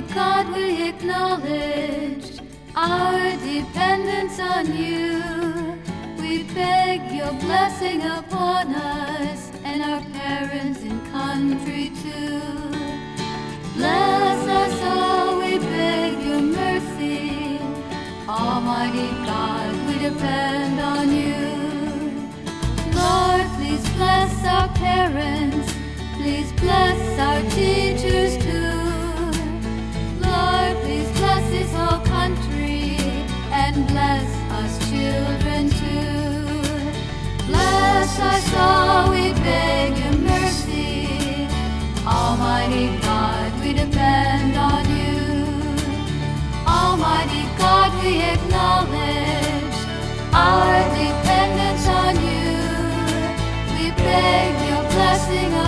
God, we acknowledge our dependence on you. We beg your blessing upon us and our parents and country too. Bless us all, we beg your mercy. Almighty God, we depend on you. Lord, please bless our parents. Please bless our teachers too. Lord, please bless this whole country and bless us children too. Bless us all, we beg your mercy. Almighty God, we depend on you. Almighty God, we acknowledge our dependence on you. We beg your blessing